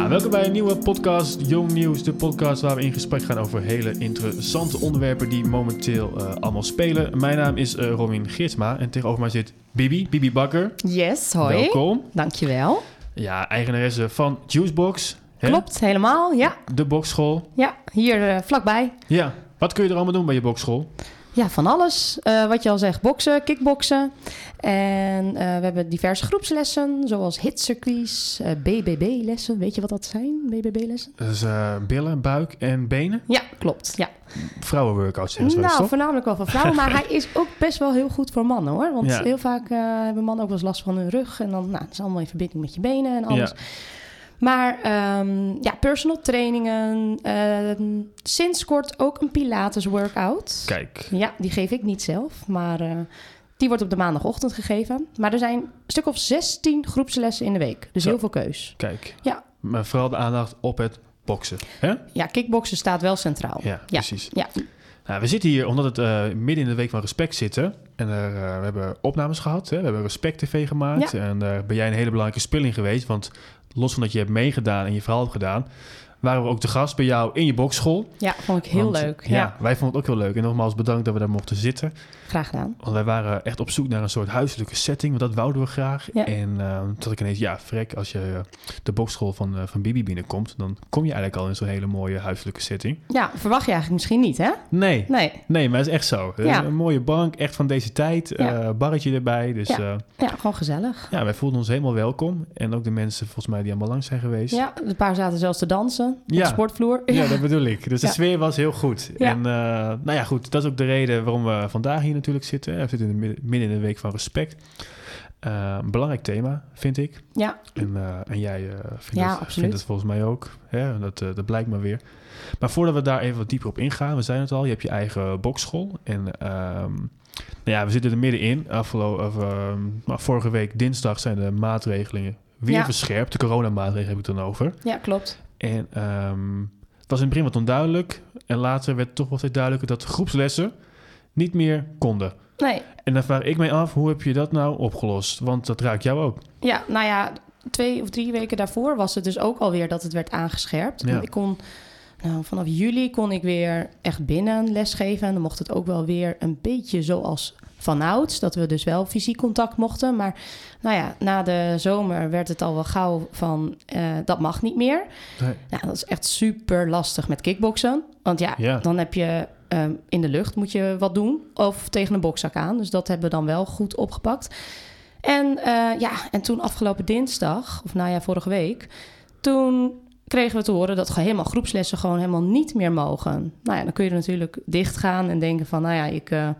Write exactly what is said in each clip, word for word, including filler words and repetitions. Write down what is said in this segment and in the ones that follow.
welkom bij een nieuwe podcast, Jong Nieuws. De podcast waar we in gesprek gaan over hele interessante onderwerpen die momenteel uh, allemaal spelen. Mijn naam is uh, Robin Geertsma en tegenover mij zit Bibi, Bibi Bakker. Yes, hoi. Welkom. Dankjewel. Ja, eigenaresse van Juicebox. Hè? Klopt, helemaal, ja. De boxschool. Ja, hier uh, vlakbij. Ja, wat kun je er allemaal doen bij je boxschool? Ja, van alles. Uh, wat je al zegt, boksen, kickboksen. En uh, we hebben diverse groepslessen, zoals hitcircuits, uh, B B B-lessen. Weet je wat dat zijn, B B B-lessen? Dat is uh, billen, buik en benen? Ja, klopt, ja. Vrouwenworkouts zeggen ze wel eens, Nou, toch? voornamelijk wel voor vrouwen, maar hij is ook best wel heel goed voor mannen, hoor. Want Ja. heel vaak uh, hebben mannen ook wel eens last van hun rug. En dan nou, dat is allemaal in verbinding met je benen en alles. Ja. Maar um, ja, personal trainingen. Uh, sinds kort ook een Pilates workout. Kijk. Ja, die geef ik niet zelf, maar uh, die wordt op de maandagochtend gegeven. Maar er zijn een stuk of zestien groepslessen in de week. Dus Zo. heel veel keus. Kijk. Ja. Maar vooral de aandacht op het boksen. Hè? Ja, kickboksen staat wel centraal. Ja, precies. Ja. Nou, we zitten hier omdat het uh, midden in de week van Respect zitten. En er, uh, we hebben opnames gehad. Hè? We hebben Respect T V gemaakt. Ja. En daar ben jij een hele belangrijke speler in geweest. Want los van dat je hebt meegedaan en je verhaal hebt gedaan, waren we ook te gast bij jou in je bokschool. Ja, vond ik heel Want, leuk. Ja, Ja. wij vonden het ook heel leuk. En nogmaals bedankt dat we daar mochten zitten. Graag gedaan. Want wij waren echt op zoek naar een soort huiselijke setting. Want dat wouden we graag. Ja. En uh, toen had ik ineens, ja, vrek, als je uh, de bokschool van, uh, van Bibi binnenkomt, dan kom je eigenlijk al in zo'n hele mooie huiselijke setting. Ja, verwacht je eigenlijk misschien niet, hè? Nee. Nee. Nee, maar het is echt zo. Ja. Een mooie bank, echt van deze tijd. Ja. Uh, barretje erbij. Dus Ja. uh, Ja, gewoon gezellig. ja, wij voelden ons helemaal welkom. En ook de mensen volgens mij die allemaal langs zijn geweest. Ja, een paar zaten zelfs te dansen op Ja. de sportvloer. Ja, dat bedoel ik. Dus de Ja. sfeer was heel goed. Ja. En uh, nou ja, goed. Dat is ook de reden waarom we vandaag hier natuurlijk zitten. We zitten in de midden, midden in de week van Respect. Uh, een belangrijk thema, vind ik. Ja. En, uh, en jij uh, vindt, Ja, het, absoluut. vindt het volgens mij ook. Hè? Dat, uh, dat blijkt maar weer. Maar voordat we daar even wat dieper op ingaan, we zijn het al, je hebt je eigen bokschool. En um, nou ja, we zitten er middenin. Afgelopen, of, um, maar vorige week dinsdag zijn de maatregelingen weer Ja. verscherpt. De coronamaatregelen heb ik het dan over. Ja, klopt. En um, het was in het begin wat onduidelijk. En later werd het toch wel steeds duidelijker dat groepslessen niet meer konden. Nee. En dan vraag ik mij af, hoe heb je dat nou opgelost? Want dat raakt jou ook. Ja, nou ja, twee of drie weken daarvoor was het dus ook alweer dat het werd aangescherpt. Ja. Ik kon, nou, vanaf juli kon ik weer echt binnen lesgeven. En dan mocht het ook wel weer een beetje zoals vanouds, dat we dus wel fysiek contact mochten. Maar nou ja, na de zomer werd het al wel gauw van, uh, dat mag niet meer. Nee. Nou, dat is echt super lastig met kickboksen. Want ja, Ja. dan heb je um, in de lucht moet je wat doen of tegen een bokzak aan. Dus dat hebben we dan wel goed opgepakt. En uh, ja, en toen afgelopen dinsdag, of nou ja, vorige week, toen kregen we te horen dat helemaal groepslessen gewoon helemaal niet meer mogen. Nou ja, dan kun je er natuurlijk dicht gaan en denken van, nou ja, ik, uh,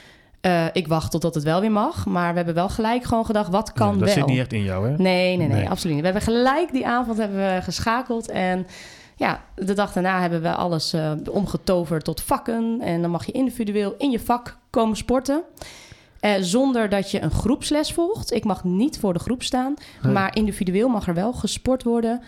uh, ik wacht totdat het wel weer mag. Maar we hebben wel gelijk gewoon gedacht, wat kan dat wel? Dat zit niet echt in jou, hè? Nee, nee, nee, Nee. absoluut niet. We hebben gelijk die avond hebben we geschakeld en ja, de dag daarna hebben we alles uh, omgetoverd tot vakken. En dan mag je individueel in je vak komen sporten. Uh, zonder dat je een groepsles volgt. Ik mag niet voor de groep staan. Nee. Maar individueel mag er wel gesport worden.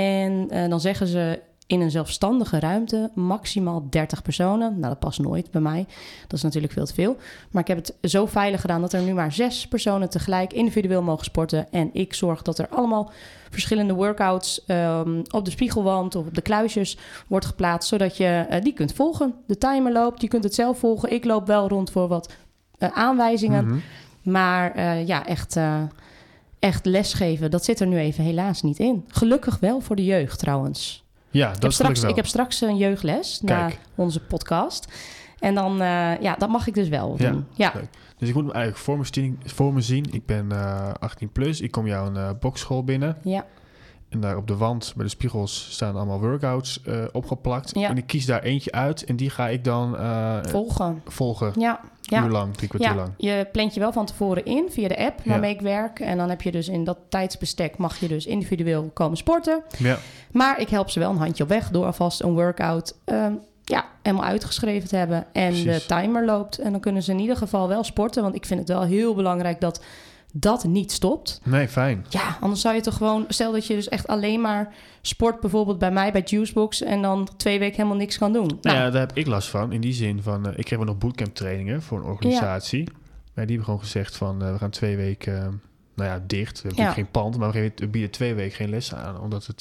En uh, dan zeggen ze in een zelfstandige ruimte maximaal dertig personen. Nou, dat past nooit bij mij. Dat is natuurlijk veel te veel. Maar ik heb het zo veilig gedaan dat er nu maar zes personen tegelijk individueel mogen sporten. En ik zorg dat er allemaal verschillende workouts um, op de spiegelwand of op de kluisjes wordt geplaatst, zodat je uh, die kunt volgen. De timer loopt, je kunt het zelf volgen. Ik loop wel rond voor wat uh, aanwijzingen. Mm-hmm. Maar uh, ja, echt, uh, echt lesgeven, dat zit er nu even helaas niet in. Gelukkig wel voor de jeugd trouwens. Ja, Ik dat heb, is straks, wel. ik heb straks een jeugles na Kijk. onze podcast. En dan, uh, ja, dat mag ik dus wel Ja, doen. Ja, leuk. Dus ik moet me eigenlijk voor me, zien, voor me zien. Ik ben uh, achttien plus. Ik kom jou een uh, bokschool binnen. ja, En daar op de wand bij de spiegels staan allemaal workouts uh, opgeplakt. Ja. En ik kies daar eentje uit. En die ga ik dan uh, volgen. volgen. Ja, Uur ja. lang, drie kwartier Ja, lang. je plant je wel van tevoren in via de app Ja. waarmee ik werk. En dan heb je dus in dat tijdsbestek mag je dus individueel komen sporten. Ja. Maar ik help ze wel een handje op weg door alvast een workout um, ja, helemaal uitgeschreven te hebben. En Precies. de timer loopt. En dan kunnen ze in ieder geval wel sporten. Want ik vind het wel heel belangrijk dat dat niet stopt. Nee, fijn. Ja, anders zou je toch gewoon... Stel dat je dus echt alleen maar sport bijvoorbeeld bij mij bij Juicebox en dan twee weken helemaal niks kan doen. Nou, Nou, ja, daar heb ik last van. In die zin van, uh, ik kreeg wel nog bootcamp trainingen voor een organisatie. Maar die hebben gewoon gezegd van, uh, we gaan twee weken, uh, nou ja, dicht. We hebben Ja. natuurlijk geen pand, maar we, geven, we bieden twee weken geen les aan. Omdat het uh,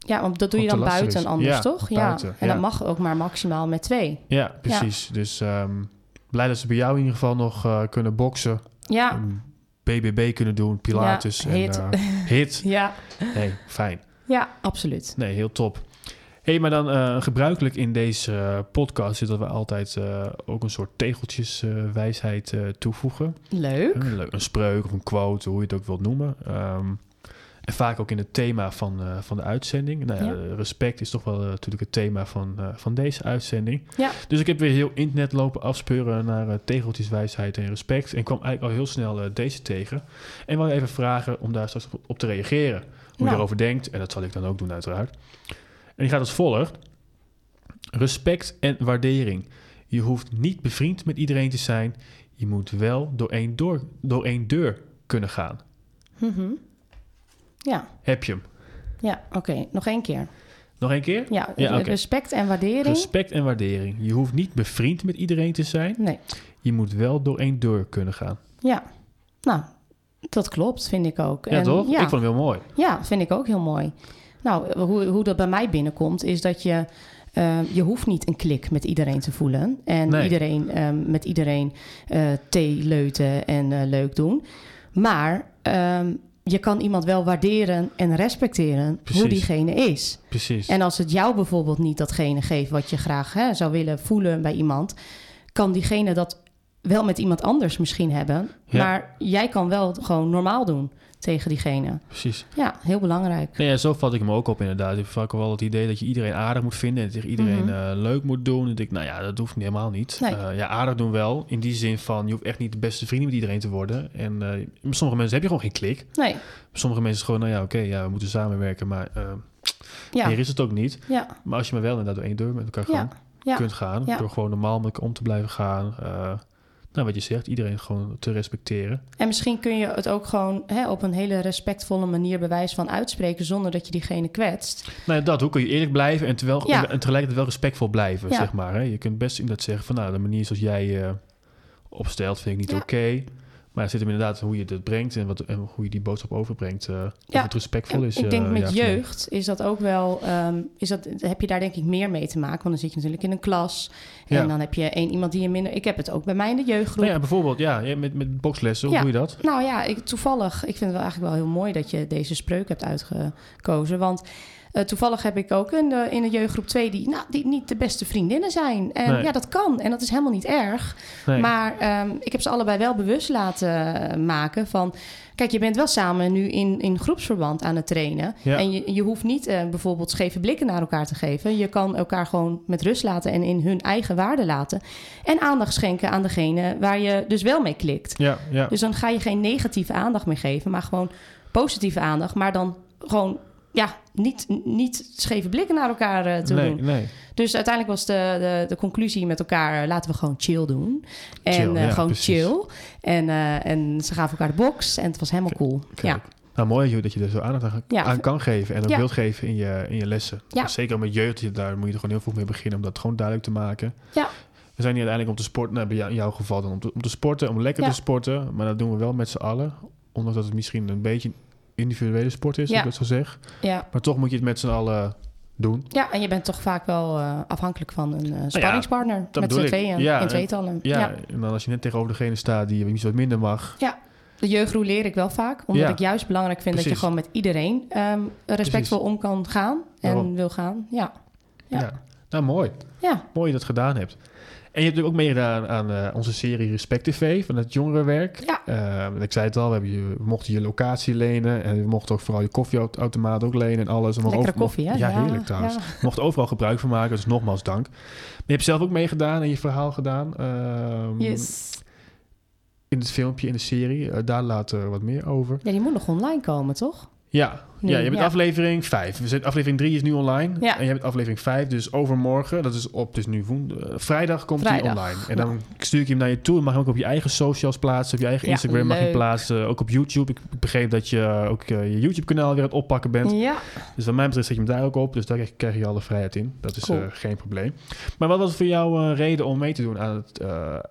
Ja, want dat doe je Gewoon dan te lastig buiten is. anders, Ja, toch? buiten, ja. En ja. dat mag ook maar maximaal met twee. Ja, precies. Dus um, blij dat ze bij jou in ieder geval nog uh, kunnen boksen. Ja. Um, B B B kunnen doen, Pilates. Ja, hit. En, uh, hit. Ja. Nee, fijn. Ja, absoluut. Nee, heel top. Hé, hey, maar dan uh, gebruikelijk in deze uh, podcast is dat we altijd uh, ook een soort tegeltjeswijsheid uh, uh, toevoegen. Leuk. Uh, een spreuk of een quote, hoe je het ook wilt noemen. Um, en vaak ook in het thema van, uh, van de uitzending. Nou ja, ja. Respect is toch wel uh, natuurlijk het thema van, uh, van deze uitzending. Ja. Dus ik heb weer heel internet lopen afspeuren naar uh, tegeltjeswijsheid en respect. En kwam eigenlijk al heel snel uh, deze tegen. En wil even vragen om daar straks op te reageren. Hoe nou. je daarover denkt. En dat zal ik dan ook doen uiteraard. En die gaat als volgt. Respect en waardering. Je hoeft niet bevriend met iedereen te zijn. Je moet wel door één, door, door één deur kunnen gaan. Mm-hmm. Ja. Heb je hem? Ja, oké. Okay. Nog één keer. Nog één keer? Ja, ja okay. Respect en waardering. Respect en waardering. Je hoeft niet bevriend met iedereen te zijn. Nee. Je moet wel door één deur kunnen gaan. Ja. Nou, dat klopt, vind ik ook. Ja, en, toch? Ja. Ik vond hem heel mooi. Ja, vind ik ook heel mooi. Nou, hoe, hoe dat bij mij binnenkomt, is dat je... Uh, je hoeft niet een klik met iedereen te voelen. En nee. iedereen um, met iedereen uh, thee leuten en uh, leuk doen. Maar um, je kan iemand wel waarderen en respecteren. Precies. Hoe diegene is. Precies. En als het jou bijvoorbeeld niet datgene geeft wat je graag hè, zou willen voelen bij iemand, kan diegene dat wel met iemand anders misschien hebben. Ja. Maar jij kan wel gewoon normaal doen tegen diegene. Precies. Ja, heel belangrijk. Nee, ja, zo vat ik hem ook op inderdaad. Ik heb vaak wel het idee dat je iedereen aardig moet vinden en tegen iedereen mm-hmm. uh, leuk moet doen. En ik, nou ja, dat hoeft niet, helemaal niet. Nee. Uh, ja, aardig doen wel. In die zin van, je hoeft echt niet de beste vrienden met iedereen te worden. En uh, met sommige mensen heb je gewoon geen klik. Nee. Met sommige mensen is het gewoon, nou ja, oké, okay, ja, we moeten samenwerken, maar uh, ja. hier is het ook niet. Ja. Maar als je maar wel inderdaad door één deur met elkaar ja. gewoon ja. kunt gaan, ja. door gewoon normaal met elkaar om te blijven gaan. Uh, Nou, wat je zegt, iedereen gewoon te respecteren. En misschien kun je het ook gewoon hè, op een hele respectvolle manier bewijs van uitspreken zonder dat je diegene kwetst. Nou ja, dat, hoe kun je eerlijk blijven en, terwijl, ja. en tegelijkertijd wel respectvol blijven, ja. zeg maar. Hè? Je kunt best inderdaad zeggen van, nou, de manier zoals jij je uh, opstelt vind ik niet ja. oké. Okay. Maar het zit hem inderdaad hoe je het brengt en, wat, en hoe je die boodschap overbrengt. Uh, ja. Of het respectvol is. Ik denk uh, met ja, jeugd is dat ook wel, um, is dat, heb je daar denk ik meer mee te maken. Want dan zit je natuurlijk in een klas en ja. dan heb je één iemand die je minder... Ik heb het ook bij mij in de jeugdgroep. Nou ja, bijvoorbeeld, ja, met, met bokslessen, hoe ja. doe je dat? Nou ja, ik, toevallig, ik vind het wel eigenlijk wel heel mooi dat je deze spreuk hebt uitgekozen. Want uh, toevallig heb ik ook in de, in de jeugdgroep twee die, nou, die niet de beste vriendinnen zijn. En nee. ja, dat kan en dat is helemaal niet erg. Nee. Maar um, ik heb ze allebei wel bewust laten maken van... Kijk, je bent wel samen nu in, in groepsverband aan het trainen. Ja. En je, je hoeft niet uh, bijvoorbeeld scheve blikken naar elkaar te geven. Je kan elkaar gewoon met rust laten en in hun eigen waarde laten. En aandacht schenken aan degene waar je dus wel mee klikt. Ja, ja. Dus dan ga je geen negatieve aandacht meer geven, maar gewoon positieve aandacht. Maar dan gewoon... Ja, niet, niet scheve blikken naar elkaar uh, te nee, doen. Nee. Dus uiteindelijk was de, de, de conclusie met elkaar... Uh, laten we gewoon chill doen. En chill, uh, ja, gewoon precies. chill. En, uh, en ze gaven elkaar de box. En het was helemaal cool. Kijk. Ja. Nou, mooi dat je er zo aandacht aan, ja, aan kan geven. En ook ja. wilt geven in je, in je lessen. Ja. Zeker met jeugd, daar moet je er gewoon heel vroeg mee beginnen... om dat gewoon duidelijk te maken. Ja. We zijn hier uiteindelijk om te sporten... Nou, bij jou, in jouw geval dan om te, om te sporten, om lekker ja. te sporten. Maar dat doen we wel met z'n allen. Ondanks dat het misschien een beetje... individuele sport is, ja. als ik dat zo zeg. Ja. Maar toch moet je het met z'n allen doen. Ja, en je bent toch vaak wel uh, afhankelijk van een uh, sparringspartner. Nou ja, met z'n tweeën, ja, in tweetallen. Ja, ja, en dan als je net tegenover degene staat die iets wat minder mag. Ja, de jeugdgroep leer ik wel vaak. Omdat ja. ik juist belangrijk vind Precies. dat je gewoon met iedereen um, respectvol Precies. om kan gaan. En Waarom? wil gaan, ja. ja. ja. Nou, mooi. Ja. Mooi dat je dat gedaan hebt. En je hebt natuurlijk ook meegedaan aan uh, onze serie Respect T V van het jongerenwerk. Ja. Uh, ik zei het al, we, hebben je, we mochten je locatie lenen. En we mochten ook vooral je koffieautomaat ook lenen en alles. Lekkere over, koffie, hè? Ja, ja, heerlijk trouwens. Ja. We mochten overal gebruik van maken, dus nogmaals dank. Maar je hebt zelf ook meegedaan en je verhaal gedaan. Um, yes. In het filmpje, in de serie. Uh, daar later wat meer over. Ja, die moet nog online komen, toch? Ja, nu, ja, je hebt ja. aflevering vijf. We zijn, aflevering drie is nu online. Ja. En je hebt aflevering vijf, dus overmorgen. Dat is op, dus nu woend, uh, vrijdag komt vrijdag. die online. En dan ja. stuur ik hem naar je toe. Mag je ook op je eigen socials plaatsen. Op je eigen ja, Instagram leuk. mag je plaatsen. Ook op YouTube. Ik, ik begreep dat je ook uh, je YouTube-kanaal weer aan het oppakken bent. Ja. Dus wat mij betreft zet je hem daar ook op. Dus daar krijg, krijg je alle vrijheid in. Dat is cool. uh, geen probleem. Maar wat was voor jou een uh, reden om mee te doen aan het... Uh,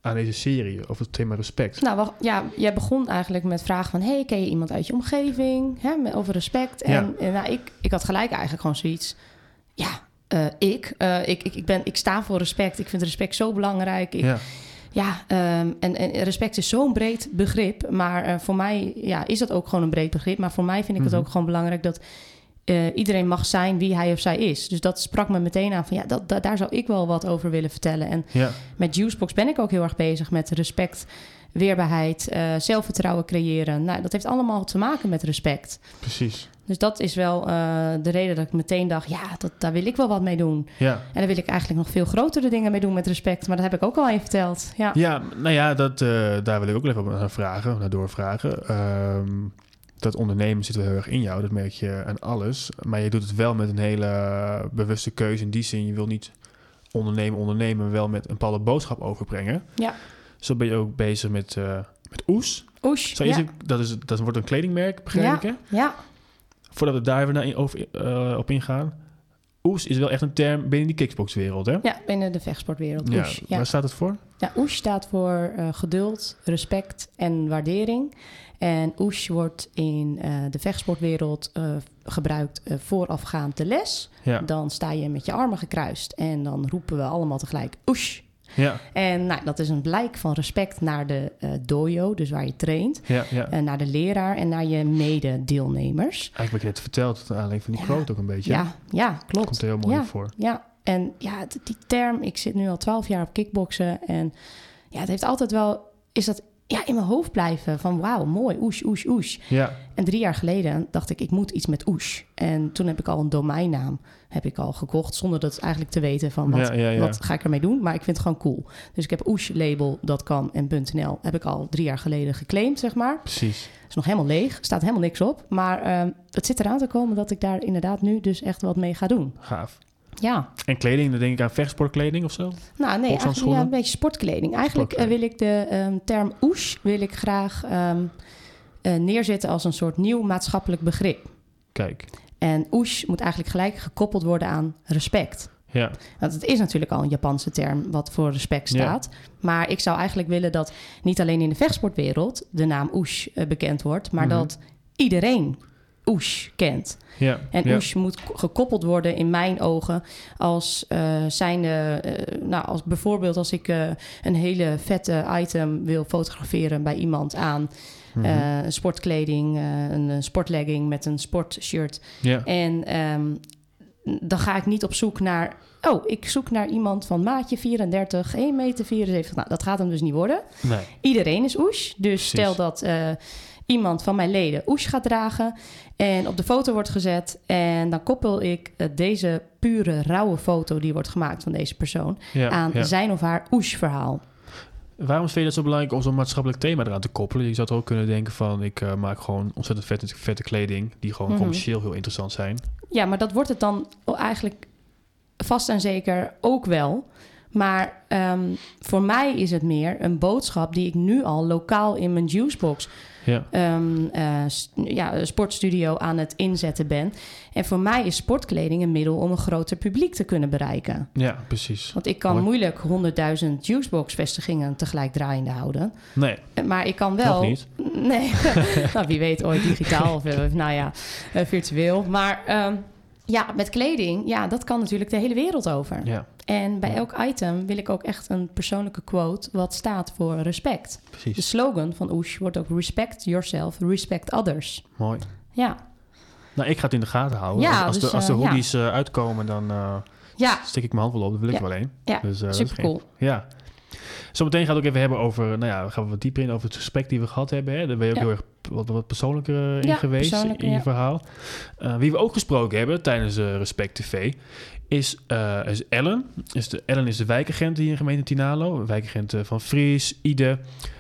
aan deze serie over het thema respect? Nou, wacht, ja, jij begon eigenlijk met vragen van... hey, ken je iemand uit je omgeving? Hè, met, over respect. En, Ja. en nou, ik, ik had gelijk eigenlijk gewoon zoiets... Ja, uh, ik, uh, ik, ik, ik, ben, ik sta voor respect. Ik vind respect zo belangrijk. Ik, ja, Ja, um, en, en respect is zo'n breed begrip. Maar uh, voor mij ja, is dat ook gewoon een breed begrip. Maar voor mij vind ik Mhm. het ook gewoon belangrijk... dat uh, iedereen mag zijn wie hij of zij is. Dus dat sprak me meteen aan van... ja, dat, dat, daar zou ik wel wat over willen vertellen. En ja, met Juicebox ben ik ook heel erg bezig met respect, weerbaarheid, uh, zelfvertrouwen creëren. Nou, dat heeft allemaal te maken met respect. precies. Dus dat is wel uh, de reden dat ik meteen dacht... ja, dat, daar wil ik wel wat mee doen. Ja. En daar wil ik eigenlijk nog veel grotere dingen mee doen met respect. Maar dat heb ik ook al even verteld. Ja, Ja, nou ja, dat, uh, daar wil ik ook even op naar vragen, naar doorvragen. Um, dat ondernemen zit wel heel erg in jou, dat merk je aan alles. Maar je doet het wel met een hele bewuste keuze in die zin. Je wil niet ondernemen, ondernemen, wel met een bepaalde boodschap overbrengen. Ja. Zo ben je ook bezig met, uh, met Oes. Oes, Zo is ja. het, dat, is, dat wordt een kledingmerk, begrijp Ja, ik, hè? ja. Voordat we daar even naar in, over, uh, op ingaan. Oes is wel echt een term binnen die kickboxwereld, hè? Ja, binnen de vechtsportwereld. Ja, Oes, ja. waar staat het voor? Ja, Oes staat voor uh, geduld, respect en waardering. En Oes wordt in uh, de vechtsportwereld uh, gebruikt uh, voorafgaand de les. Ja. Dan sta je met je armen gekruist en dan roepen we allemaal tegelijk Oes. Ja, En nou, dat is een blijk van respect naar de uh, dojo, dus waar je traint. ja, ja. Uh, naar de leraar en naar je mededeelnemers. Eigenlijk wat je net verteld, het aanleiding van die Ja. quote ook een beetje. Ja, ja, klopt. Komt er heel mooi ja, voor. Ja, en ja, d- die term, ik zit nu al twaalf jaar op kickboksen. En ja, het heeft altijd wel, is dat ja, in mijn hoofd blijven van wauw, mooi, oesh, oesh, oesh. Ja, En drie jaar geleden dacht ik, ik moet iets met oesh. En toen heb ik al een domeinnaam heb ik al gekocht, zonder dat eigenlijk te weten van wat, Ja, ja, ja. wat ga ik ermee doen. Maar ik vind het gewoon cool. Dus ik heb oesh label punt com en .nl heb ik al drie jaar geleden geclaimd, zeg maar. precies. Het is nog helemaal leeg, staat helemaal niks op. Maar uh, het zit eraan te komen dat ik daar inderdaad nu dus echt wat mee ga doen. Gaaf. Ja. En kleding, dan denk ik aan vechtsportkleding of zo? Nou, nee, eigenlijk ja, een beetje sportkleding. Eigenlijk uh, wil ik de um, term oesh wil ik graag um, uh, neerzetten als een soort nieuw maatschappelijk begrip. Kijk. En oesh moet eigenlijk gelijk gekoppeld worden aan respect. Ja. Want het is natuurlijk al een Japanse term wat voor respect staat. Ja. Maar ik zou eigenlijk willen dat niet alleen in de vechtsportwereld de naam oesh uh, bekend wordt, maar mm-hmm. dat iedereen oesh kent. Ja, en ja. oesh moet gekoppeld worden in mijn ogen als uh, zijnde... Uh, nou, als bijvoorbeeld als ik uh, een hele vette item wil fotograferen bij iemand aan... Mm-hmm. Uh, sportkleding, uh, een sportlegging met een sportshirt. Ja. En um, dan ga ik niet op zoek naar... Oh, ik zoek naar iemand van maatje vierendertig, één meter vierenzeventig. Nou, dat gaat hem dus niet worden. Nee. Iedereen is oesh. Dus Precies. Stel dat uh, iemand van mijn leden oesh gaat dragen... en op de foto wordt gezet... en dan koppel ik uh, deze pure, rauwe foto... die wordt gemaakt van deze persoon... Ja, aan ja. zijn of haar oesh-verhaal. Waarom vind je dat zo belangrijk om zo'n maatschappelijk thema eraan te koppelen? Je zou toch ook kunnen denken van... ik uh, maak gewoon ontzettend vette, vette kleding... die gewoon mm-hmm. commercieel heel interessant zijn. Ja, maar dat wordt het dan eigenlijk vast en zeker ook wel... Maar um, voor mij is het meer een boodschap die ik nu al lokaal in mijn Juicebox ja. Um, uh, st- ja, sportstudio aan het inzetten ben. En voor mij is sportkleding een middel om een groter publiek te kunnen bereiken. Ja, precies. Want ik kan Mooi. moeilijk honderdduizend Juicebox-vestigingen tegelijk draaiende houden. Nee. Maar ik kan wel... Nog niet. Nee. Nou, wie weet ooit digitaal of uh, nou ja, uh, virtueel. Maar um, ja, met kleding, ja, dat kan natuurlijk de hele wereld over. Ja. En bij ja. elk item wil ik ook echt een persoonlijke quote... wat staat voor respect. Precies. De slogan van Oesh wordt ook respect yourself, respect others. Mooi. Ja. Nou, ik ga het in de gaten houden. Ja, als, dus, de, als de uh, hoodies ja. uh, uitkomen, dan uh, ja. stik ik mijn hand wel op. Dat wil ik ja. wel een. Ja, dus, uh, super cool. Ja. Zometeen gaan we het ook even hebben over... Nou ja, we gaan wat dieper in over het gesprek die we gehad hebben. Hè. Daar ben je ook ja. heel erg wat, wat persoonlijker in ja, geweest in je ja. verhaal. Uh, wie we ook gesproken hebben tijdens uh, Respect T V... Is, uh, is Ellen. Is de, Ellen is de wijkagent hier in gemeente Tinalo. Wijkagent uh, van Fries, Ide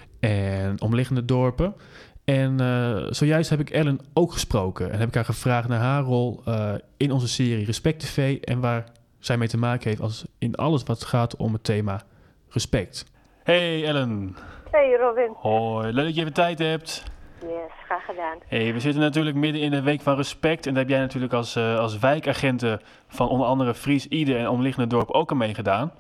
en omliggende dorpen. En uh, zojuist heb ik Ellen ook gesproken. En heb ik haar gevraagd naar haar rol uh, in onze serie Respect T V... en waar zij mee te maken heeft als in alles wat gaat om het thema respect. Hey Ellen. Hey Robin. Hoi, leuk dat je even tijd hebt. Yes, graag gedaan. Hey, we zitten natuurlijk midden in de Week van Respect. En daar heb jij natuurlijk als, uh, als wijkagenten van onder andere Fries, Ide en omliggende dorp ook aan meegedaan.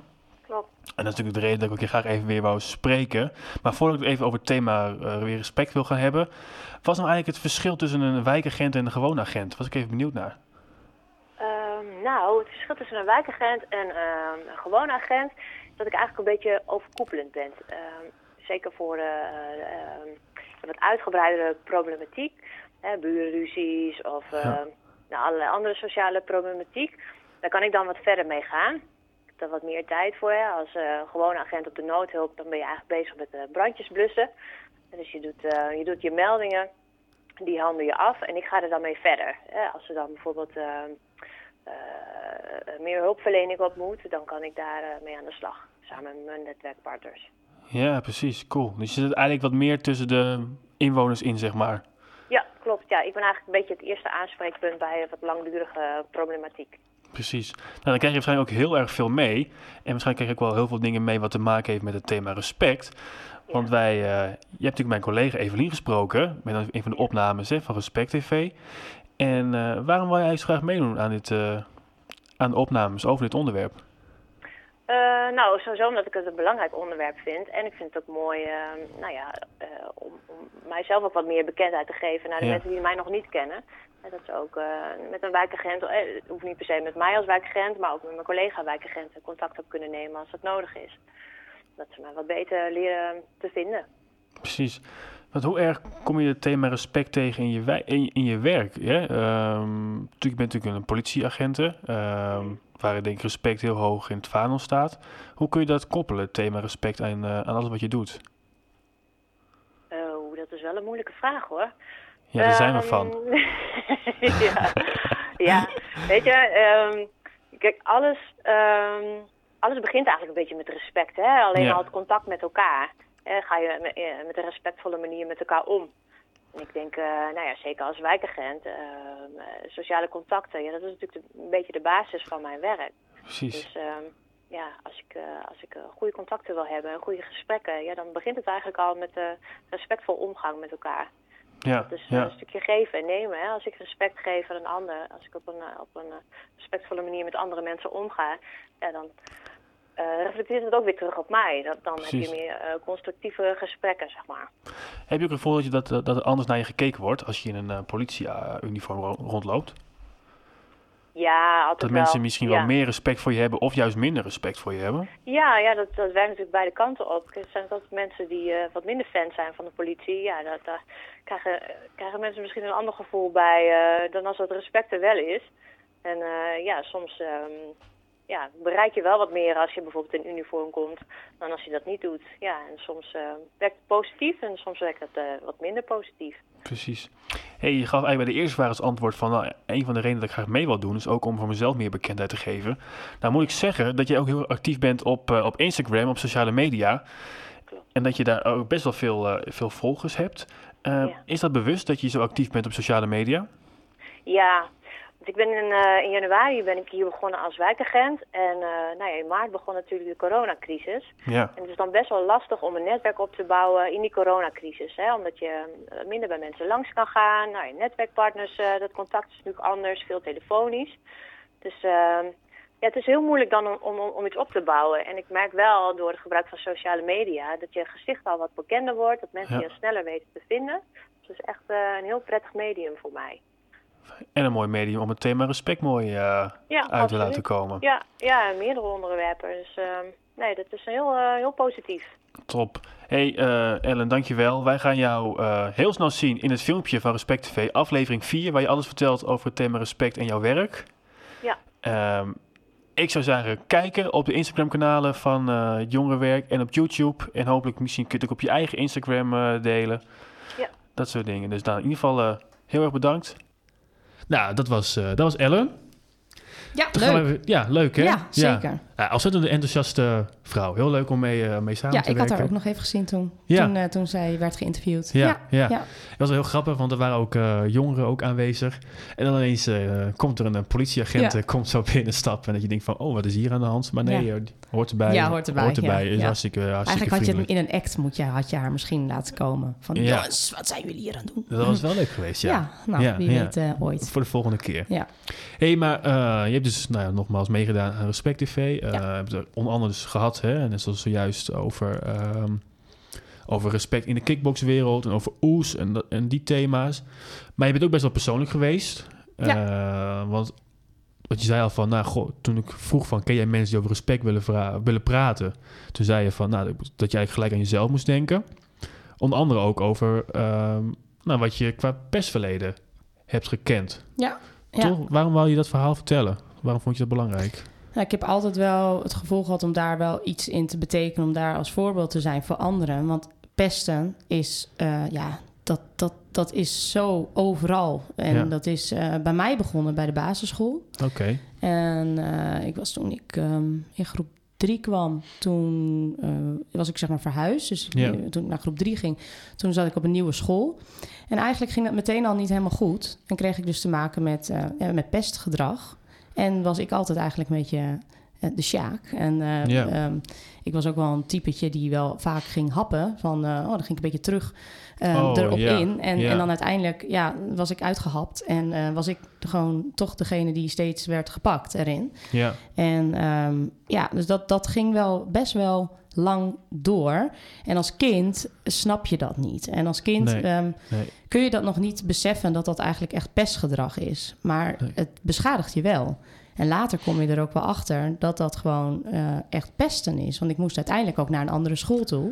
klopt. En dat is natuurlijk de reden dat ik ook je graag even weer wou spreken. Maar voordat ik het even over het thema uh, weer respect wil gaan hebben. Wat is nou eigenlijk het verschil tussen een wijkagent en een gewone agent? Was ik even benieuwd naar. Um, nou, het verschil tussen een wijkagent en um, een gewone agent is dat ik eigenlijk een beetje overkoepelend ben. Um, zeker voor de, uh, um, wat uitgebreidere problematiek, hè, burenruzies of uh, ja. nou, allerlei andere sociale problematiek. Daar kan ik dan wat verder mee gaan. Ik heb daar wat meer tijd voor. Hè. Als uh, gewone agent op de noodhulp, dan ben je eigenlijk bezig met uh, brandjes blussen. En dus je doet, uh, je doet je meldingen, die handel je af en ik ga er dan mee verder. Hè. Als er dan bijvoorbeeld uh, uh, meer hulpverlening op moet, dan kan ik daar uh, mee aan de slag. Samen met mijn netwerkpartners. Ja, precies. Cool. Dus je zit eigenlijk wat meer tussen de inwoners in, zeg maar. Ja, klopt. Ja, ik ben eigenlijk een beetje het eerste aanspreekpunt bij wat langdurige problematiek. Precies. Nou, dan krijg je waarschijnlijk ook heel erg veel mee. En waarschijnlijk krijg je ook wel heel veel dingen mee wat te maken heeft met het thema respect. Want ja. wij, uh, je hebt natuurlijk mijn collega Evelien gesproken, met een van de opnames hè, van Respect T V. En uh, waarom wil jij zo graag meedoen aan, dit, uh, aan de opnames over dit onderwerp? Uh, nou, sowieso omdat ik het een belangrijk onderwerp vind. En ik vind het ook mooi uh, nou ja, uh, om, om mijzelf ook wat meer bekendheid te geven naar de ja. mensen die mij nog niet kennen. En dat ze ook uh, met een wijkagent, uh, het hoeft niet per se met mij als wijkagent, maar ook met mijn collega wijkagenten contact op kunnen nemen als dat nodig is. Dat ze mij wat beter leren te vinden. Precies. Want hoe erg kom je het thema respect tegen in je, wij- in, in je werk? Hè? Um, natuurlijk, je bent natuurlijk een politieagent, um, waar denk ik respect heel hoog in het vaandel staat. Hoe kun je dat koppelen, het thema respect, aan, uh, aan alles wat je doet? Oh, dat is wel een moeilijke vraag hoor. Ja, daar um, zijn we van. ja. ja, weet je, um, kijk, alles, um, alles begint eigenlijk een beetje met respect. Hè? Alleen ja. al het contact met elkaar. Eh, ga je met, eh, met een respectvolle manier met elkaar om. En ik denk, uh, nou ja, zeker als wijkagent, uh, sociale contacten, ja, dat is natuurlijk de, een beetje de basis van mijn werk. Precies. Dus uh, ja, als ik, uh, als ik uh, goede contacten wil hebben en goede gesprekken, ja, dan begint het eigenlijk al met uh, respectvol omgang met elkaar. Ja, dat is ja. een stukje geven en nemen. Hè. Als ik respect geef aan een ander, als ik op een, op een respectvolle manier met andere mensen omga, ja, dan uh, reflecteert het ook weer terug op mij. Dat, dan Precies. heb je meer uh, constructieve gesprekken, zeg maar. Heb je ook het gevoel dat, je dat, dat er anders naar je gekeken wordt als je in een uh, politieuniform ro- rondloopt? Ja, altijd Dat wel. mensen misschien ja. wel meer respect voor je hebben of juist minder respect voor je hebben? Ja, ja dat, dat werkt natuurlijk beide kanten op. Er zijn altijd mensen die uh, wat minder fan zijn van de politie. Ja, dat, daar krijgen, krijgen mensen misschien een ander gevoel bij uh, dan als dat respect er wel is. En uh, ja, soms um, ja, bereik je wel wat meer als je bijvoorbeeld in uniform komt dan als je dat niet doet. Ja, en soms uh, werkt het positief en soms werkt het uh, wat minder positief. Precies. Hey, je gaf eigenlijk bij de eerste vraag als antwoord van nou, een van de redenen dat ik graag mee wil doen is ook om voor mezelf meer bekendheid te geven. Nou moet ik zeggen dat jij ook heel actief bent op, uh, op Instagram, op sociale media. Klopt. En dat je daar ook best wel veel, uh, veel volgers hebt. Uh, ja. Is dat bewust dat je zo actief bent op sociale media? Ja, want ik ben in, uh, in januari ben ik hier begonnen als wijkagent. En uh, nou ja, in maart begon natuurlijk de coronacrisis. Ja. En het is dan best wel lastig om een netwerk op te bouwen in die coronacrisis. Hè? Omdat je uh, minder bij mensen langs kan gaan. Nou, je netwerkpartners, uh, dat contact is natuurlijk anders, veel telefonisch. Dus uh, ja, het is heel moeilijk dan om, om, om iets op te bouwen. En ik merk wel door het gebruik van sociale media dat je gezicht al wat bekender wordt. Dat mensen ja. je sneller weten te vinden. Dus het is echt uh, een heel prettig medium voor mij. En een mooi medium om het thema respect mooi uh, ja, uit te laten komen. Ja, ja, meerdere onderwerpen. Dus uh, nee, dat is heel, uh, heel positief. Top. Hey uh, Ellen, dankjewel. Wij gaan jou uh, heel snel zien in het filmpje van Respect T V, aflevering vier, waar je alles vertelt over het thema respect en jouw werk. Ja. Um, ik zou zeggen, kijken op de Instagram-kanalen van uh, Jongerenwerk en op YouTube. En hopelijk misschien kun je het ook op je eigen Instagram uh, delen. Ja. Dat soort dingen. Dus dan in ieder geval uh, heel erg bedankt. Nou, dat was, uh, dat was Ellen. Ja, Dan leuk. gaan we even, ja, leuk hè? Ja, zeker. Ja. Ja, ontzettend enthousiaste vrouw. Heel leuk om mee, uh, mee samen ja, te werken. Ja, ik had haar ook nog even gezien toen, ja. toen, uh, toen zij werd geïnterviewd. Ja, ja, ja. ja. Het was wel heel grappig, want er waren ook uh, jongeren ook aanwezig. En dan ineens uh, komt er een, een politieagent, ja. uh, komt zo binnenstappen. En dat je denkt van, oh, wat is hier aan de hand? Maar nee, ja. hoort erbij. Ja, hoort erbij. Hoort erbij. Ja, is ja. hartstikke, hartstikke Eigenlijk had vriendelijk. je het in een act, moet je, had je haar misschien laten komen. Van, ja. jongens, wat zijn jullie hier aan het doen? Dat was wel leuk geweest, ja. Ja, nou, ja, wie ja. weet uh, ooit. Voor de volgende keer. Ja. Hé, hey, maar uh, je hebt dus nou ja, nogmaals meegedaan aan Respect T V. Uh, ja. hebt er onder andere dus gehad gehad. Hè? Net zoals zojuist over, um, over respect in de kickboxwereld en over oes en, dat, en die thema's. Maar je bent ook best wel persoonlijk geweest. Ja. Uh, want wat je zei al van, nou goh, toen ik vroeg van, ken jij mensen die over respect willen, vra- willen praten? Toen zei je van, nou, dat je eigenlijk gelijk aan jezelf moest denken. Onder andere ook over um, nou, wat je qua persverleden hebt gekend. Ja. Toch? Ja. Waarom wou je dat verhaal vertellen? Waarom vond je dat belangrijk? Nou, ik heb altijd wel het gevoel gehad om daar wel iets in te betekenen, om daar als voorbeeld te zijn voor anderen. Want pesten is, uh, ja, dat, dat, dat is zo overal. En ja. dat is uh, bij mij begonnen bij de basisschool. Oké. Okay. En uh, ik was toen ik um, in groep drie kwam, toen uh, was ik zeg maar verhuisd. Dus ja. ik, toen ik naar groep drie ging, toen zat ik op een nieuwe school. En eigenlijk ging dat meteen al niet helemaal goed. En kreeg ik dus te maken met, uh, ja, met pestgedrag. En was ik altijd eigenlijk een beetje uh, de sjaak. En uh, ja. um, ik was ook wel een typetje die wel vaak ging happen. Van, uh, oh, dan ging ik een beetje terug uh, oh, erop ja. in. En, ja. en dan uiteindelijk ja, was ik uitgehapt. En uh, was ik gewoon toch degene die steeds werd gepakt erin. Ja. En um, ja, dus dat, dat ging wel best wel lang door. En als kind snap je dat niet. En als kind nee, um, nee. kun je dat nog niet beseffen dat dat eigenlijk echt pestgedrag is. Maar nee. het beschadigt je wel. En later kom je er ook wel achter dat dat gewoon uh, echt pesten is. Want ik moest uiteindelijk ook naar een andere school toe.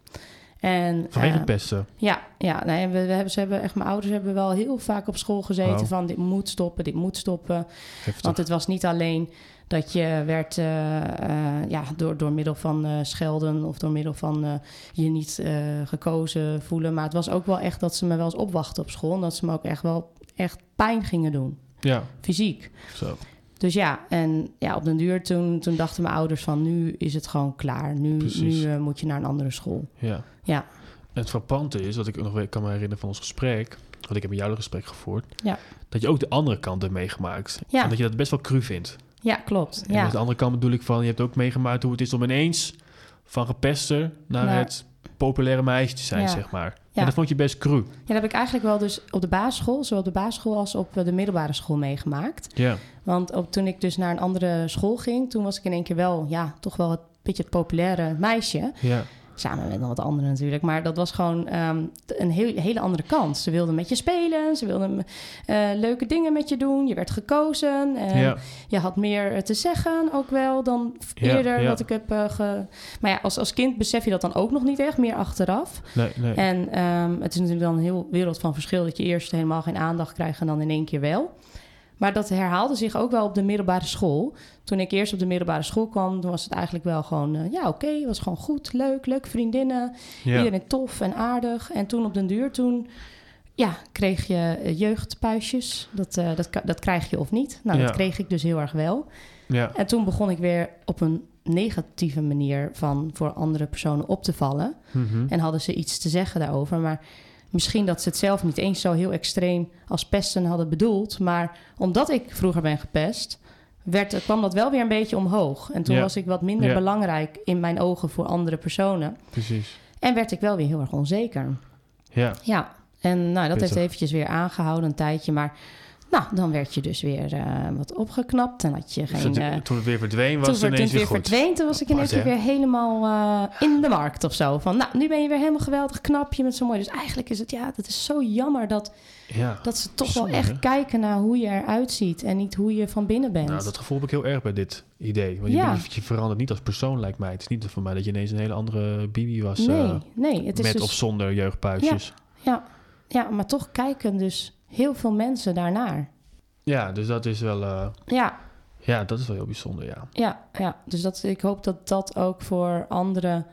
En, Vanwege uh, pesten? Ja, ja nee, we, we hebben, ze hebben echt, mijn ouders hebben wel heel vaak op school gezeten wow. van dit moet stoppen, dit moet stoppen. Heftig. Want het was niet alleen dat je werd uh, uh, ja, door, door middel van uh, schelden of door middel van uh, je niet uh, gekozen voelen. Maar het was ook wel echt dat ze me wel eens opwachten op school. En dat ze me ook echt wel echt pijn gingen doen. Ja. Fysiek. Zo. Dus ja, en ja, op den duur toen, toen dachten mijn ouders van nu is het gewoon klaar. Nu, nu uh, moet je naar een andere school. Ja. Ja. En het frappante is, wat ik nog weet, kan me herinneren van ons gesprek, want ik heb met jou een gesprek gevoerd, ja. dat je ook de andere kant hebt meegemaakt. Ja. En dat je dat best wel cru vindt. Ja, klopt. En ja. aan de andere kant bedoel ik van, je hebt ook meegemaakt hoe het is om ineens van gepester naar maar, het populaire meisje te zijn, ja. zeg maar. Ja. En dat vond je best cru. Ja, dat heb ik eigenlijk wel dus op de basisschool, zowel op de basisschool als op de middelbare school meegemaakt. Ja. Want op, toen ik dus naar een andere school ging, toen was ik in één keer wel, ja, toch wel het beetje het populaire meisje. Ja. Samen met nog wat anderen natuurlijk. Maar dat was gewoon um, een heel, hele andere kant. Ze wilden met je spelen. Ze wilden uh, leuke dingen met je doen. Je werd gekozen. En ja. je had meer te zeggen ook wel dan eerder. Ja, ja. Wat ik heb uh, ge... Maar ja, als, als kind besef je dat dan ook nog niet echt. Meer achteraf. Nee, nee. En um, het is natuurlijk dan een heel wereld van verschil. Dat je eerst helemaal geen aandacht krijgt en dan in één keer wel. Maar dat herhaalde zich ook wel op de middelbare school. Toen ik eerst op de middelbare school kwam, toen was het eigenlijk wel gewoon... Uh, ja, oké, okay, het was gewoon goed, leuk, leuk, vriendinnen. Ja. Iedereen tof en aardig. En toen op den duur, toen ja, kreeg je uh, jeugdpuisjes. Dat, uh, dat, dat krijg je of niet. Nou, ja. dat kreeg ik dus heel erg wel. Ja. En toen begon ik weer op een negatieve manier van voor andere personen op te vallen. Mm-hmm. En hadden ze iets te zeggen daarover, maar... Misschien dat ze het zelf niet eens zo heel extreem als pesten hadden bedoeld. Maar omdat ik vroeger ben gepest, werd, kwam dat wel weer een beetje omhoog. En toen ja. was ik wat minder ja. belangrijk in mijn ogen voor andere personen. Precies. En werd ik wel weer heel erg onzeker. Ja. Ja, en nou, dat Pittig. heeft eventjes weer aangehouden een tijdje. Maar nou, dan werd je dus weer uh, wat opgeknapt. En had je geen... Uh, toen het weer verdween, was toen het ineens weer, weer goed. verdween, toen was ik ineens weer helemaal uh, in de markt of zo. Van, nou, nu ben je weer helemaal geweldig knap. Je bent zo mooi. Dus eigenlijk is het, ja, dat is zo jammer dat, ja, dat ze toch zonde, wel echt hè? kijken naar hoe je eruit ziet. En niet hoe je van binnen bent. Nou, dat gevoel heb ik heel erg bij dit idee. Want je, ja. je, je verandert niet als persoon, lijkt mij. Het is niet voor mij dat je ineens een hele andere Bibi was. Nee, uh, nee. Het is met dus, of zonder jeugdpuisjes. Ja, ja, ja, maar toch kijken dus heel veel mensen daarnaar. Ja, dus dat is wel... Uh, ja. Ja, dat is wel heel bijzonder, ja. Ja, ja. Dus dat, ik hoop dat dat ook voor anderen...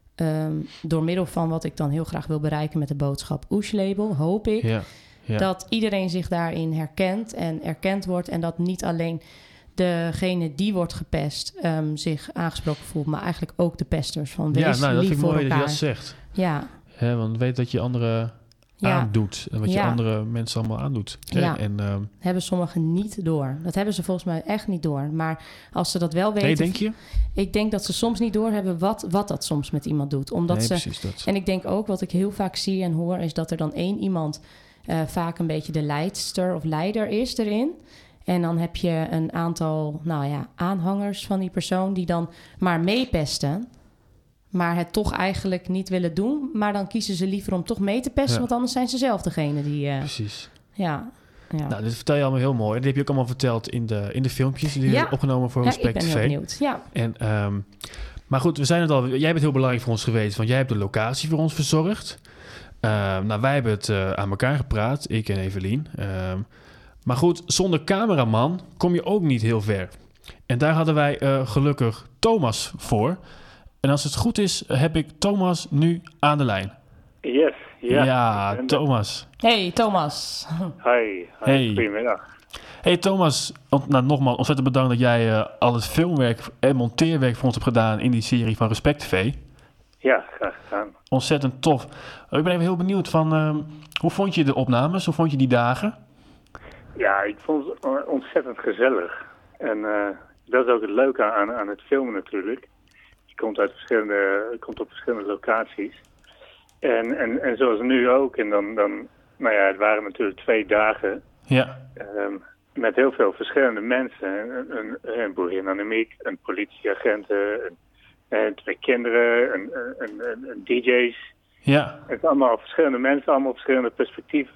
Um, door middel van wat ik dan heel graag wil bereiken met de boodschap Oesh-label... hoop ik ja, ja. dat iedereen zich daarin herkent en erkend wordt... en dat niet alleen degene die wordt gepest um, zich aangesproken voelt... maar eigenlijk ook de pesters van wees ja, nou, dat lief vind ik voor mooi elkaar. dat je dat zegt. Ja. He, want weet dat je anderen... Ja. aandoet. En wat je ja. andere mensen allemaal aandoet. Ja. En, uh, hebben sommigen niet door. Dat hebben ze volgens mij echt niet door. Maar als ze dat wel weten... Nee, denk je? Ik denk dat ze soms niet doorhebben wat, wat dat soms met iemand doet. Omdat nee, ze, precies dat. En ik denk ook, wat ik heel vaak zie en hoor... is dat er dan één iemand uh, vaak een beetje de leidster of leider is erin... En dan heb je een aantal nou ja, aanhangers van die persoon die dan maar meepesten, maar het toch eigenlijk niet willen doen. Maar dan kiezen ze liever om toch mee te pesten, ja. want anders zijn ze zelf degene die... Uh, Precies. Ja, ja. Nou, dit vertel je allemaal heel mooi. Dat heb je ook allemaal verteld in de, in de filmpjes die je ja. hebt opgenomen voor Respect T V. Ja, ik ben heel benieuwd. Ja. En, um, maar goed, we zijn het al. Jij bent heel belangrijk voor ons geweest, want jij hebt de locatie voor ons verzorgd. Uh, nou, wij hebben het uh, aan elkaar gepraat, ik en Evelien. Uh, maar goed, zonder cameraman kom je ook niet heel ver. En daar hadden wij uh, gelukkig Thomas voor. En als het goed is, heb ik Thomas nu aan de lijn. Yes, ja. Ja, Thomas. Hey, Thomas. Hi, hey. Goedemiddag. Hey Thomas, nou, nogmaals ontzettend bedankt dat jij uh, al het filmwerk en monteerwerk voor ons hebt gedaan in die serie van Respect T V. Ja, graag gedaan. Ontzettend tof. Ik ben even heel benieuwd van, uh, hoe vond je de opnames? Hoe vond je die dagen? Ja, ik vond het ontzettend gezellig. En uh, dat is ook het leuke aan, aan het filmen natuurlijk. Je komt, uit verschillende, komt op verschillende locaties. En, en, en zoals nu ook. En dan, dan, nou ja, het waren natuurlijk twee dagen. Ja. Um, met heel veel verschillende mensen. Een, een, een boerin Annemiek, een politieagent, een, een, twee kinderen, een, een, een, een D J's. Ja. Het zijn allemaal verschillende mensen, allemaal verschillende perspectieven.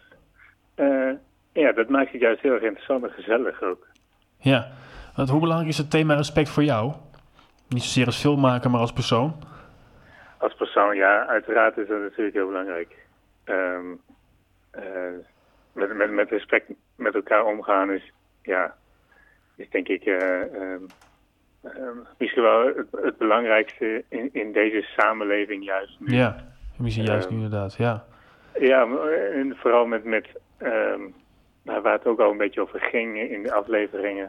Uh, ja, dat maakt het juist heel erg interessant en gezellig ook. Ja. Want hoe belangrijk is het thema respect voor jou? Niet zozeer als filmmaker, maar als persoon? Als persoon, ja, uiteraard is dat natuurlijk heel belangrijk. Um, uh, met, met, met respect met elkaar omgaan is, ja, is denk ik uh, um, um, misschien wel het, het belangrijkste in, in deze samenleving juist nu. Ja, misschien juist um, nu inderdaad, ja. Ja, en vooral met, met um, nou, waar het ook al een beetje over ging in de afleveringen.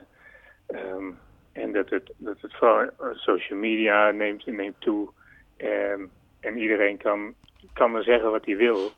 Um, en dat het, dat het vooral social media neemt, neemt toe. Um, en iedereen kan, kan maar zeggen wat hij wil.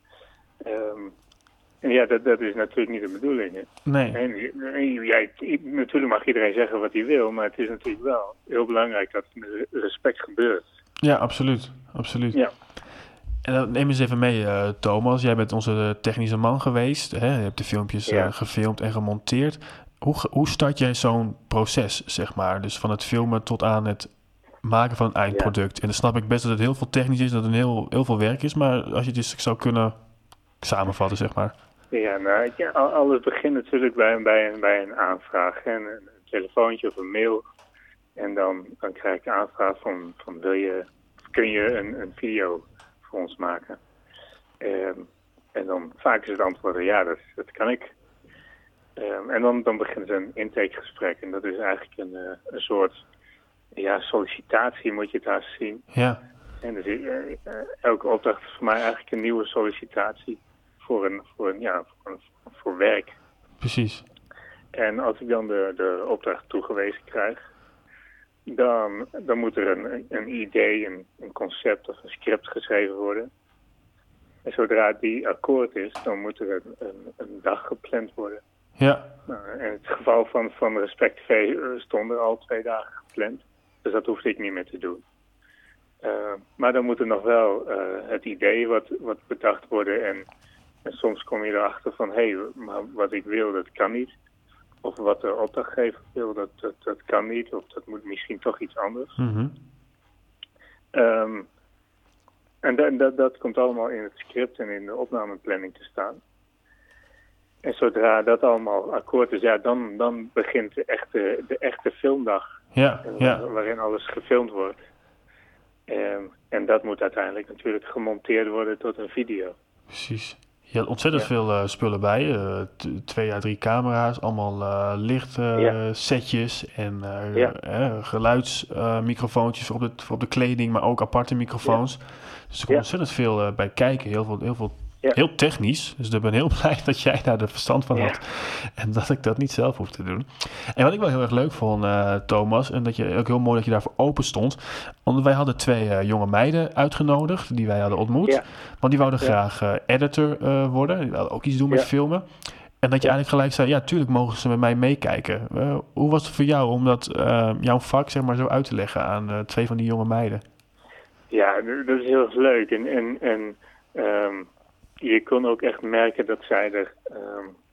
Um, en ja, dat, dat is natuurlijk niet de bedoeling. Hè? Nee. En, en jij, natuurlijk mag iedereen zeggen wat hij wil, maar het is natuurlijk wel heel belangrijk dat het met respect gebeurt. Ja, absoluut. absoluut. Ja. En dan neem eens even mee, uh, Thomas. Jij bent onze technische man geweest. Hè? Je hebt de filmpjes ja. uh, gefilmd en gemonteerd. Hoe, hoe start jij zo'n proces, zeg maar? Dus van het filmen tot aan het maken van een eindproduct. Ja. En dan snap ik best dat het heel veel technisch is, dat het heel, heel veel werk is. Maar als je het eens zou kunnen samenvatten, zeg maar. Ja, nou, ja, alles begint natuurlijk bij, bij, een, bij een aanvraag. Hè? Een, een telefoontje of een mail. En dan, dan krijg ik de aanvraag van, van wil je, kun je een, een video voor ons maken? Um, en dan vaak is het antwoord ja, dat, dat kan ik. Um, en dan, dan begint een intakegesprek. En dat is eigenlijk een, uh, een soort ja, sollicitatie, moet je het haast zien. Ja. En dus, uh, uh, elke opdracht is voor mij eigenlijk een nieuwe sollicitatie voor, een, voor, een, ja, voor, een, voor werk. Precies. En als ik dan de, de opdracht toegewezen krijg, dan, dan moet er een, een idee, een, een concept of een script geschreven worden. En zodra die akkoord is, dan moet er een, een, een dag gepland worden. Ja. Nou, in het geval van, van Respect T V stonden er al twee dagen gepland. Dus dat hoefde ik niet meer te doen. Uh, maar dan moet er nog wel uh, het idee wat, wat bedacht worden. En, en soms kom je erachter van, hé, hey, maar wat ik wil, dat kan niet. Of wat de opdrachtgever wil, dat, dat, dat kan niet. Of dat moet misschien toch iets anders. Mm-hmm. Um, en dat, dat, dat komt allemaal in het script en in de opnameplanning te staan. En zodra dat allemaal akkoord is, ja, dan, dan begint de echte, de echte filmdag. Ja, ja. Waar, waarin alles gefilmd wordt. Um, en dat moet uiteindelijk natuurlijk gemonteerd worden tot een video. Precies. Je had ontzettend ja. veel uh, spullen bij. Uh, t- twee à drie camera's, allemaal uh, lichtsetjes uh, ja. en uh, ja. uh, geluidsmicrofoontjes uh, voor, op de, voor op de kleding, maar ook aparte microfoons. Ja. Dus er komt ja. ontzettend veel uh, bij kijken. Heel veel, heel veel ja. heel technisch. Dus ik ben heel blij dat jij daar de verstand van ja. had. En dat ik dat niet zelf hoef te doen. En wat ik wel heel erg leuk vond, uh, Thomas, en dat je ook heel mooi dat je daarvoor open stond. Want wij hadden twee uh, jonge meiden uitgenodigd, die wij hadden ontmoet. Ja. Want die wouden ja. graag uh, editor uh, worden. Die wilden ook iets doen met ja. filmen. En dat je ja. eigenlijk gelijk zei, ja, tuurlijk mogen ze met mij meekijken. Uh, hoe was het voor jou om dat, uh, jouw vak zeg maar zo uit te leggen aan uh, twee van die jonge meiden? Ja, dat is heel erg leuk. En, en, en um, je kon ook echt merken dat zij er um,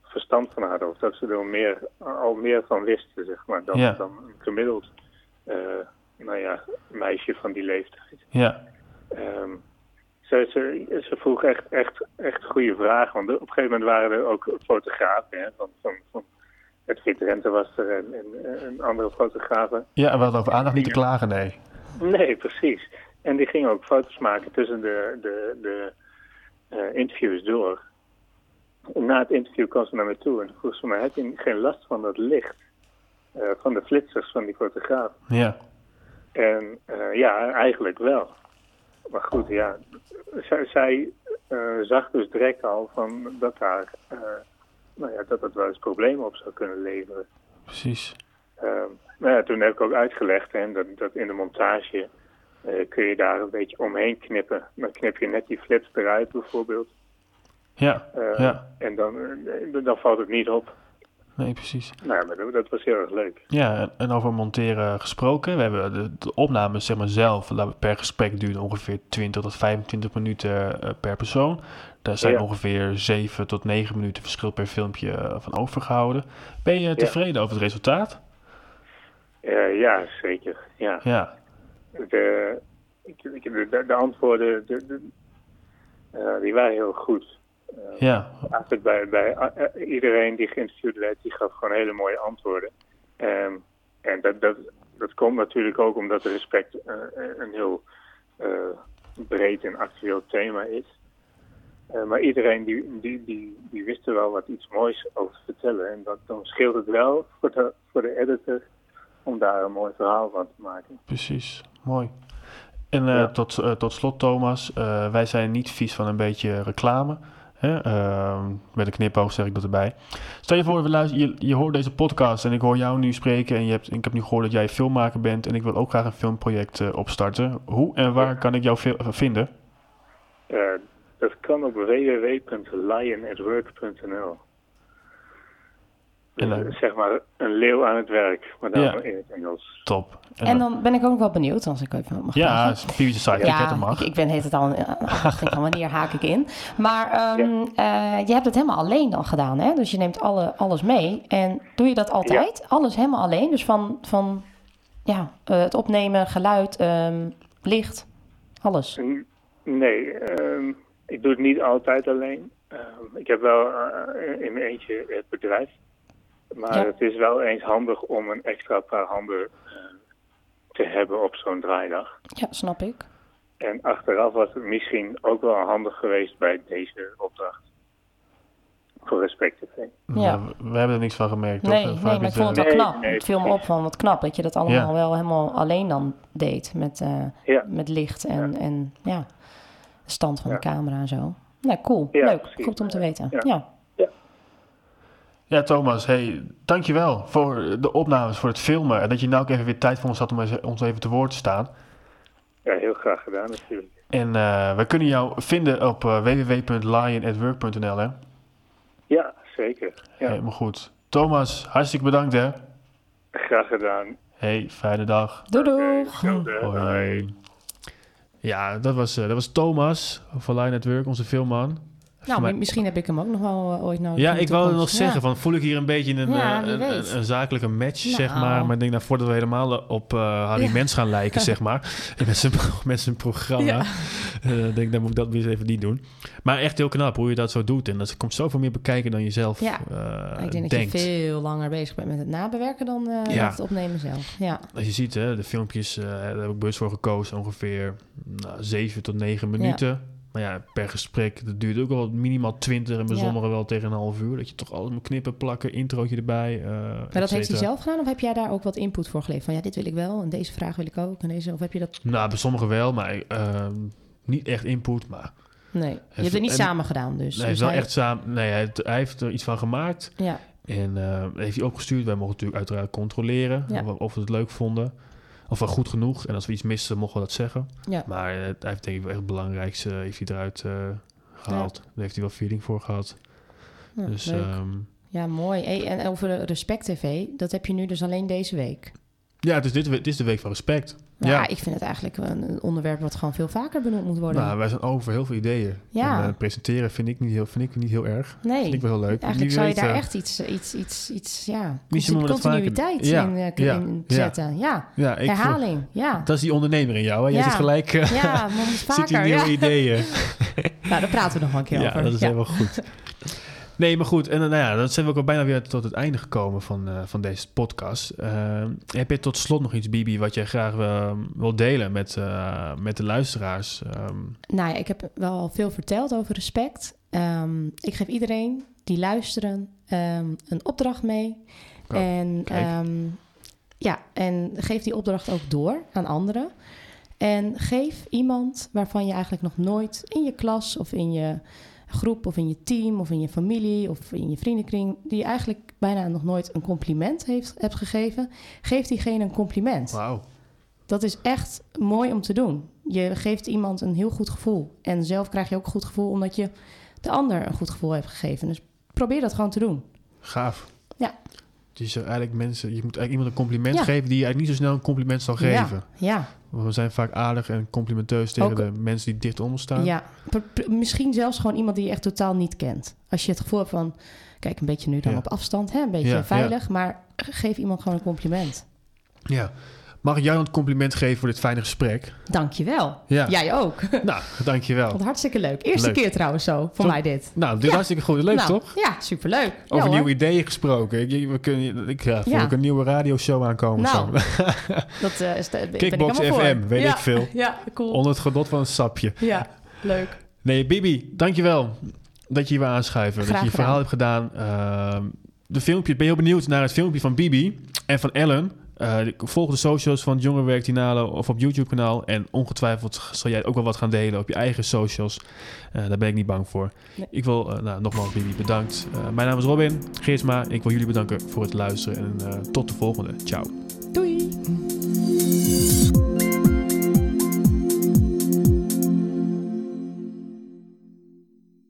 verstand van hadden. Of dat ze er meer, al meer van wisten, zeg maar, dan, Ja. dan een gemiddeld uh, nou ja, meisje van die leeftijd. Ja, Um, ze, ze, ze vroeg echt, echt, echt goede vragen. Want op een gegeven moment waren er ook fotografen. Hè, van, van, van het Fit Rente was er en, en, en andere fotografen. ja, en we hadden over aandacht niet te klagen, nee. Nee, precies. En die gingen ook foto's maken tussen de, de, de uh, interviews door. En na het interview kwam ze naar me toe en vroeg ze me, heb je geen last van dat licht? Uh, van de flitsers van die fotograaf? Ja, En uh, ja, eigenlijk wel. Maar goed, ja, zij, zij uh, zag dus direct al van dat daar, uh, nou ja, dat het wel eens problemen op zou kunnen leveren. precies. Uh, nou ja, toen heb ik ook uitgelegd, hè, dat, dat in de montage uh, kun je daar een beetje omheen knippen. Dan knip je net die flips eruit bijvoorbeeld. Ja, Uh, ja. En dan, uh, dan valt het niet op. Nee, precies. Nou, maar dat, dat was heel erg leuk. Ja, en- en over monteren gesproken. We hebben de, de opnames zeg maar zelf, laten we- per gesprek duurt ongeveer twintig tot vijfentwintig minuten eh, per persoon. Daar zijn Ja. ongeveer zeven tot negen minuten verschil per filmpje eh, van overgehouden. Ben je tevreden over het resultaat? Uh, ja, zeker. Ja. Ja, De, de, de, de antwoorden, de, de, uh, die waren heel goed. Uh, ja, Eigenlijk bij, bij uh, iedereen die geïnterviewd werd, die gaf gewoon hele mooie antwoorden. Um, en dat, dat, dat komt natuurlijk ook omdat respect uh, een heel uh, breed en actueel thema is. Uh, maar iedereen die, die, die, die wist er wel wat iets moois over te vertellen. En dat, dan scheelt het wel voor de, voor de editor om daar een mooi verhaal van te maken. precies. Mooi. En uh, Ja. tot, uh, tot slot, Thomas, uh, wij zijn niet vies van een beetje reclame. Hè? Uh, met een knipoog zeg ik dat erbij. Stel je voor, we luisteren, je, je hoort deze podcast en ik hoor jou nu spreken. En je hebt, ik heb nu gehoord dat jij filmmaker bent en ik wil ook graag een filmproject uh, opstarten. Hoe en waar kan ik jou vi- vinden? Uh, dat kan op w w w punt lion at work punt n l. En, Dus, uh, zeg maar een leeuw aan het werk, maar dan Ja. in het Engels. Top. En dan ben ik ook nog wel benieuwd, als ik even mag Ja, vragen. typische sidekick, hè, dat Ja, mag. ik, ik ben het het al aan afwachting van wanneer haak ik in. Maar um, ja. uh, je hebt het helemaal alleen dan gedaan, hè? Dus je neemt alle, alles mee. En doe je dat altijd? Ja. Alles helemaal alleen? Dus van, van ja, uh, het opnemen, geluid, um, licht, alles? N- Nee, um, ik doe het niet altijd alleen. Um, ik heb wel uh, in mijn eentje het bedrijf. Maar Ja. het is wel eens handig om een extra paar handen uh, te hebben op zo'n draaidag. Ja, snap ik. En achteraf was het misschien ook wel handig geweest bij deze opdracht. Voor Respect T V. Ja. Ja, we, we hebben er niks van gemerkt. Nee, toch? nee, Vaak maar ik niet, vond het uh, wel Nee, knap. nee, Het viel me precies. op van wat knap dat je dat allemaal Ja. wel helemaal alleen dan deed. Met, uh, Ja. met licht en, Ja. en ja, de stand van Ja. de camera en zo. Nou, cool. Ja, Leuk. precies. Goed om te weten. Ja. Ja. Ja, Thomas, hey, dankjewel voor de opnames, voor het filmen. En dat je nou ook even weer tijd voor ons had om eens- ons even te woord te staan. Ja, heel graag gedaan natuurlijk. En uh, we kunnen jou vinden op uh, w w w punt lion at work punt n l, hè? Ja, zeker. Ja, Helemaal goed. Thomas, hartstikke bedankt, hè? graag gedaan. Hey, fijne dag. Doei doei. Oké, hetzelfde. Hoi. Ja, dat was, uh, dat was Thomas van Lion at Work, onze filmman. Nou, Voor mij- misschien heb ik hem ook nog wel uh, ooit nodig. Ja, in de ik wou nog toekomst. zeggen, Ja. van voel ik hier een beetje een, Ja, eh, wie een, weet. een, een zakelijke match, Nou. zeg maar. Maar ik denk, nou, voordat we helemaal op uh, Harry Ja. Mens gaan lijken, zeg maar, met zijn, met zijn programma, Ja. uh, denk ik, dan moet ik dat weer eens even niet doen. Maar echt heel knap hoe je dat zo doet. En dat komt zoveel meer bekijken dan je zelf Ja. uh, Ik denk dat denkt. je veel langer bezig bent met het nabewerken dan uh, Ja. met het opnemen zelf. Ja. Als je ziet, hè, de filmpjes, uh, daar heb ik bewust voor gekozen, ongeveer nou, zeven tot negen minuten. Maar ja, per gesprek, dat duurt ook wel minimaal twintig en bij Ja. sommigen wel tegen een half uur. Dat je toch alles moet knippen, plakken, introotje erbij. Uh, Maar dat heeft hij zelf gedaan of heb jij daar ook wat input voor geleverd? Van ja, dit wil ik wel en deze vraag wil ik ook en deze, of heb je dat? Nou, bij sommigen wel, maar uh, niet echt input. Maar Nee, je hebt het niet en- samen gedaan dus. hij heeft Dus wel hij- echt samen. Nee, hij heeft, hij heeft er iets van gemaakt Ja, en uh, heeft hij opgestuurd. Wij mochten natuurlijk uiteraard controleren Ja. of, of we het leuk vonden. Of wel goed genoeg. En als we iets misten, mochten we dat zeggen. ja. Maar uh, hij heeft denk ik wel echt het belangrijkste heeft hij eruit uh, gehaald. Daar heeft hij wel feeling voor gehad. Ja, dus leuk. um, Ja, mooi. Hey, en over Respect T V, dat heb je nu dus alleen deze week. ja, dus dit, dit is de week van respect. Maar Ja. ja, ik vind het eigenlijk een, een onderwerp wat gewoon veel vaker benoemd moet worden. Nou, wij zijn over heel veel ideeën. Ja. En, uh, presenteren vind ik niet heel, vind ik niet heel erg. nee, Vind ik wel heel leuk. eigenlijk Wie zou je weet, daar uh, echt iets, iets, iets, iets ja, Misschien moeten we dat continuïteit vaker- in, Ja, uh, ja, in ja. zetten. Ja, Ja, ik herhaling. Ja, Dat is die ondernemer in jou. Hè? Jij Ja. zit gelijk... Uh, ja, maar moet zit die vaker. nieuwe Ja. ideeën. Nou, daar praten we nog wel een keer Ja, over. dat is ja. helemaal goed. Nee, maar goed. En uh, nou ja, dan zijn we ook al bijna weer tot het einde gekomen van, uh, van deze podcast. Uh, heb je tot slot nog iets, Bibi, wat jij graag uh, wil delen met, uh, met de luisteraars? Um, Nou ja, ik heb wel al veel verteld over respect. Um, ik geef iedereen die luisteren um, een opdracht mee. Oh, en, um, ja, en geef die opdracht ook door aan anderen. En geef iemand waarvan je eigenlijk nog nooit in je klas of in je groep of in je team of in je familie of in je vriendenkring, die eigenlijk bijna nog nooit een compliment heeft, hebt gegeven, geef diegene een compliment. Wauw. Dat is echt mooi om te doen. Je geeft iemand een heel goed gevoel. En zelf krijg je ook een goed gevoel omdat je de ander een goed gevoel hebt gegeven. Dus probeer dat gewoon te doen. Gaaf. Ja. Dus eigenlijk mensen, je moet eigenlijk iemand een compliment Ja. geven die je eigenlijk niet zo snel een compliment zal geven. Ja, ja. Want we zijn vaak aardig en complimenteus tegen Ook- de mensen die dicht om ons staan. ja. P- p- misschien zelfs gewoon iemand die je echt totaal niet kent. Als je het gevoel hebt van, kijk, een beetje nu dan Ja. op afstand, hè? Een beetje Ja, veilig, maar geef iemand gewoon een compliment. Ja. Mag ik jou een compliment geven voor dit fijne gesprek? Dank je wel. Ja. Jij ook. Nou, dankjewel. Wat hartstikke leuk. Eerste Leuk. keer trouwens zo, voor Toch? mij dit. Nou, dit is Ja. hartstikke goed. Leuk, Nou, toch? Ja, superleuk. Over ja, hoor. nieuwe ideeën gesproken. Ik, we kunnen, ik ja, voel Ja. ik een nieuwe radioshow aankomen. Nou, zo. Dat uh, is de, ben ik Kickbox helemaal F M, voor. weet ja. ik veel. Ja, cool. Onder het genot van een sapje. Ja, leuk. Nee, Bibi, dankjewel dat je hier wil aanschuiven. Graag dat je je verhaal hebt gedaan. Uh, de filmpje, ben je heel benieuwd naar het filmpje van Bibi en van Ellen? Uh, volg de socials van het Jongerenwerk Tinalo of op YouTube-kanaal. En ongetwijfeld zal jij ook wel wat gaan delen op je eigen socials. Uh, daar ben ik niet bang voor. Nee. Ik wil, uh, nou, nogmaals Bibi, bedankt. Uh, mijn naam is Robin Geertsma. Ik wil jullie bedanken voor het luisteren. En uh, tot de volgende. Ciao.